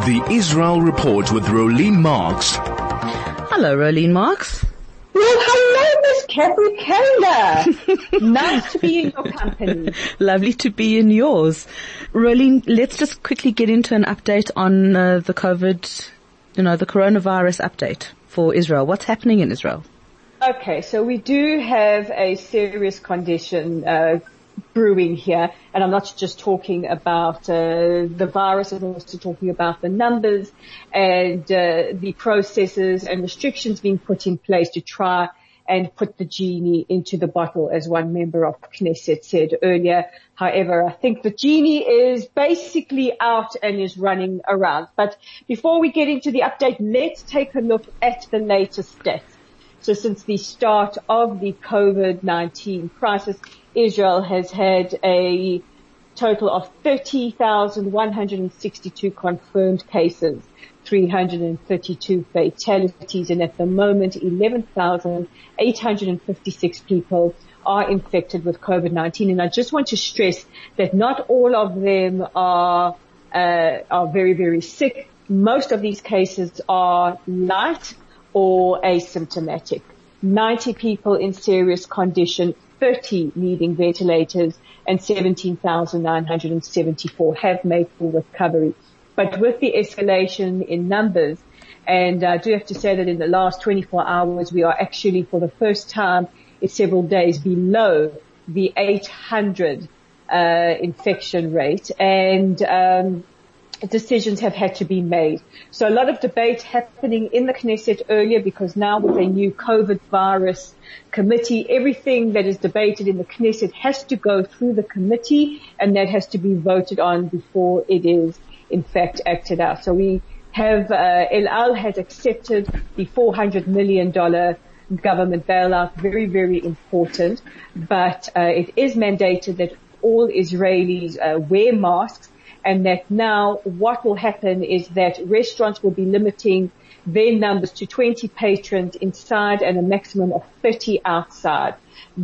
The Israel Report with Rolene Marks. Hello, Rolene Marks. Well, hello, Miss Capri Kayla. Nice to be in your company. Lovely to be in yours. Rolene, let's just quickly get into an update on the coronavirus update for Israel. What's happening in Israel? Okay, so we do have a serious condition brewing here, and I'm not just talking about the virus, I'm also talking about the numbers and the processes and restrictions being put in place to try and put the genie into the bottle, as one member of Knesset said earlier. However, I think the genie is basically out and is running around. But before we get into the update, let's take a look at the latest stats. So since the start of the COVID-19 crisis, Israel has had a total of 30,162 confirmed cases, 332 fatalities, and at the moment 11,856 people are infected with COVID-19. And I just want to stress that not all of them are very, very sick. Most of these cases are light or asymptomatic. 90 people in serious condition, 30 needing ventilators, and 17,974 have made full recovery. But with the escalation in numbers, and I do have to say that in the last 24 hours, we are actually for the first time in several days below the 800 infection rate, and decisions have had to be made. So a lot of debate happening in the Knesset earlier, because now with a new COVID virus committee, everything that is debated in the Knesset has to go through the committee, and that has to be voted on before it is in fact acted out. So we have, El Al has accepted the $400 million government bailout, very, very important, but it is mandated that all Israelis wear masks. And that now what will happen is that restaurants will be limiting their numbers to 20 patrons inside and a maximum of 30 outside.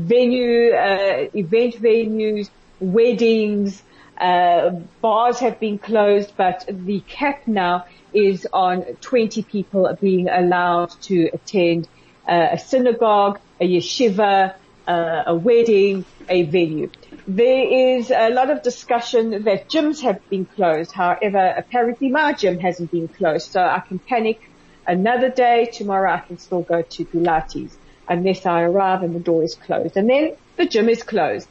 Event venues, weddings, bars have been closed, but the cap now is on 20 people being allowed to attend a synagogue, a yeshiva, a wedding, a venue. There is a lot of discussion that gyms have been closed. However, apparently my gym hasn't been closed, so I can panic another day. Tomorrow I can still go to Pilates unless I arrive and the door is closed. And then the gym is closed.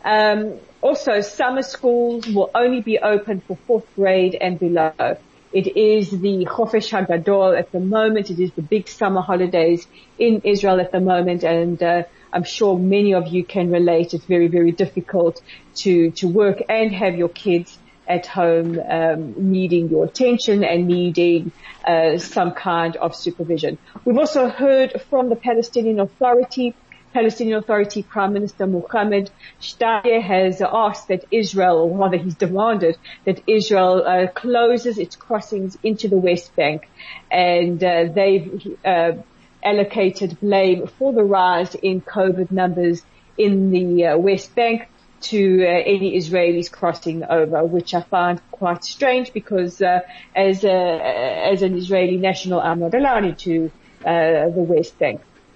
Also, summer schools will only be open for 4th grade and below. It is the Chofesh HaGadol at the moment. It is the big summer holidays in Israel at the moment, and I'm sure many of you can relate. It's very, very difficult to work and have your kids at home needing your attention and needing some kind of supervision. We've also heard from the Palestinian Authority Prime Minister Mohammed Shtayyeh has asked that Israel, or rather he's demanded that Israel closes its crossings into the West Bank, and they've allocated blame for the rise in COVID numbers in the West Bank to any Israelis crossing over, which I find quite strange because as an Israeli national, I'm not allowed into the West Bank.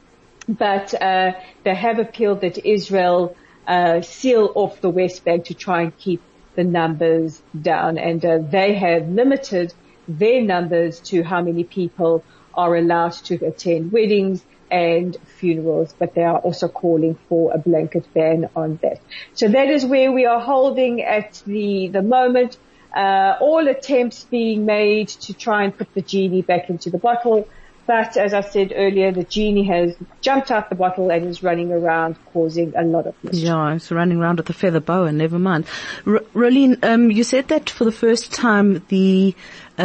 But they have appealed that Israel seal off the West Bank to try and keep the numbers down, and they have limited their numbers to how many people are allowed to attend weddings and funerals, but they are also calling for a blanket ban on that. So that is where we are holding at the moment. All attempts being made to try and put the genie back into the bottle. But as I said earlier, the genie has jumped out the bottle and is running around causing a lot of mischief. Yeah, it's running around with a feather boa, never mind. Rolene, you said that for the first time the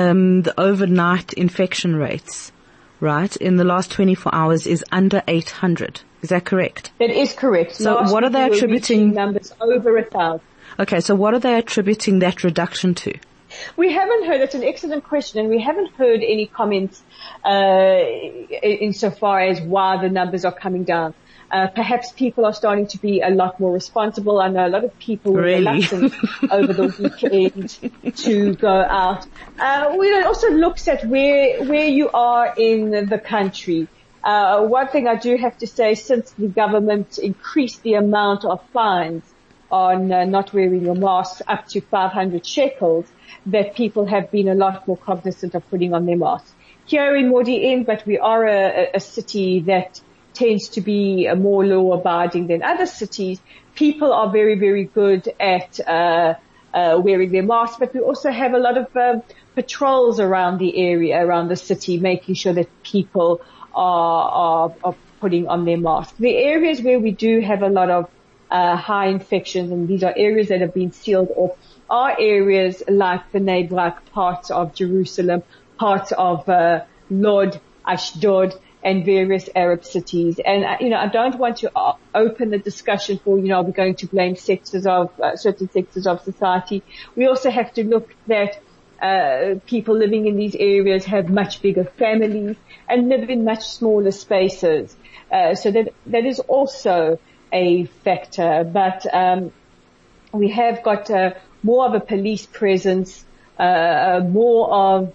overnight infection rates, right, in the last 24 hours is under 800. Is that correct? That is correct. So what are they attributing? Numbers over 1,000. Okay, so what are they attributing that reduction to? We haven't heard, it's an excellent question, and we haven't heard any comments insofar as why the numbers are coming down. Perhaps people are starting to be a lot more responsible. I know a lot of people were reluctant over the weekend to go out. It also looks at where you are in the country. One thing I do have to say, since the government increased the amount of fines on not wearing your mask up to 500 shekels, that people have been a lot more cognizant of putting on their masks. Here in Modi'in, but we are a city that tends to be more law-abiding than other cities. People are very, very good at wearing their masks, but we also have a lot of patrols around the area, around the city, making sure that people are putting on their masks. The areas where we do have a lot of high infections, and these are areas that have been sealed off, are areas like the Bnei Brak, parts of Jerusalem, parts of Lod, Ashdod, and various Arab cities. And, I don't want to open the discussion for, are we going to blame sectors of, certain sectors of society. We also have to look that, people living in these areas have much bigger families and live in much smaller spaces. So that is also a factor. But, we have got, more of a police presence, more of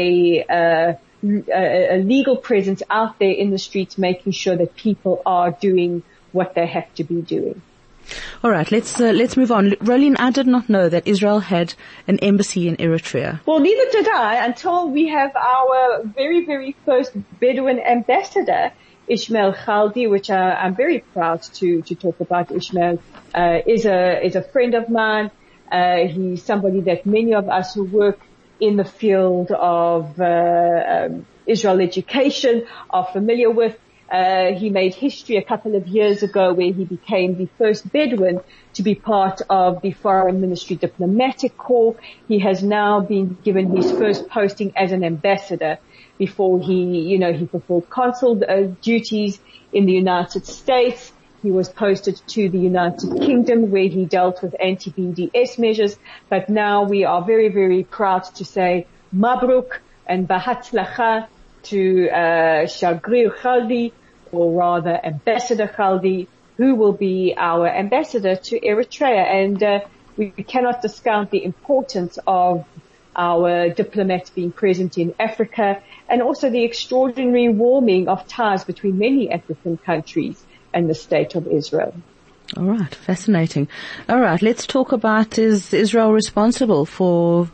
a legal presence out there in the streets, making sure that people are doing what they have to be doing. All right, let's move on. Rolene, I did not know that Israel had an embassy in Eritrea. Well, neither did I, until we have our very, very first Bedouin ambassador, Ishmael Khaldi, which I'm very proud to talk about. Ishmael is a friend of mine. He's somebody that many of us who work in the field of Israel education are familiar with. He made history a couple of years ago where he became the first Bedouin to be part of the Foreign Ministry Diplomatic Corps. He has now been given his first posting as an ambassador. Before he fulfilled consul duties in the United States. He was posted to the United Kingdom where he dealt with anti-BDS measures. But now we are very, very proud to say Mabruk and Bahatzlacha to Shagrir Khaldi, or rather Ambassador Khaldi, who will be our ambassador to Eritrea. And we cannot discount the importance of our diplomats being present in Africa, and also the extraordinary warming of ties between many African countries and the State of Israel. All right, fascinating. All right, let's talk about, is Israel responsible for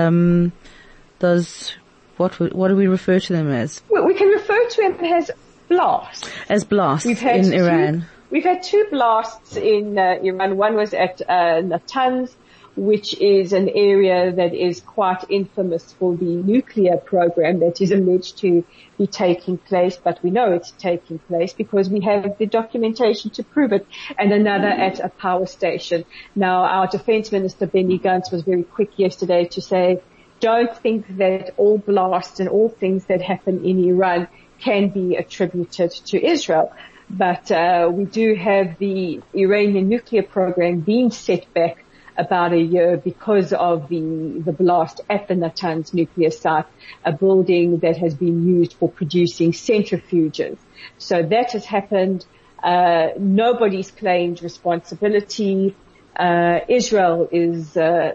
those, what do we refer to them as? Well, we can refer to them as blasts. As blasts in Iran. We've had two blasts in Iran. One was at Natanz, which is an area that is quite infamous for the nuclear program that is alleged to be taking place, but we know it's taking place because we have the documentation to prove it, and another at a power station. Now, our Defense Minister, Benny Gantz, was very quick yesterday to say, don't think that all blasts and all things that happen in Iran can be attributed to Israel. But we do have the Iranian nuclear program being set back about a year because of the blast at the Natanz nuclear site, a building that has been used for producing centrifuges. So that has happened. Nobody's claimed responsibility. Israel is,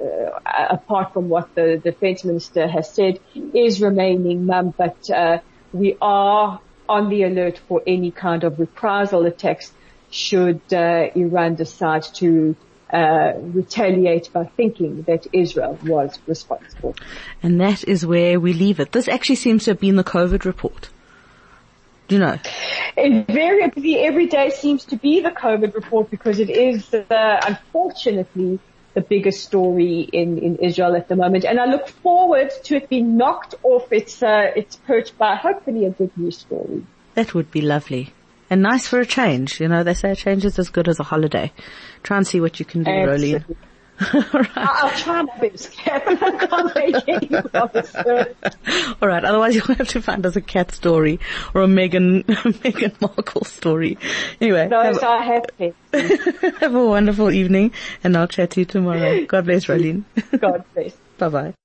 apart from what the defense minister has said, is remaining mum, but we are on the alert for any kind of reprisal attacks should Iran decide to retaliate by thinking that Israel was responsible. And that is where we leave it. This actually seems to have been the COVID report. Do you know? Invariably, every day seems to be the COVID report because it is, unfortunately, the biggest story in Israel at the moment. And I look forward to it being knocked off its perch by hopefully a good news story. That would be lovely. And nice for a change. You know, they say a change is as good as a holiday. Try and see what you can do, Rolene. Right. I'll try my best. I can't make any promises. All right. Otherwise, you'll have to find us a cat story or a Meghan Markle story. Anyway. Those I have to. Have a wonderful evening, and I'll chat to you tomorrow. God bless, Rolene. God bless. Bye-bye.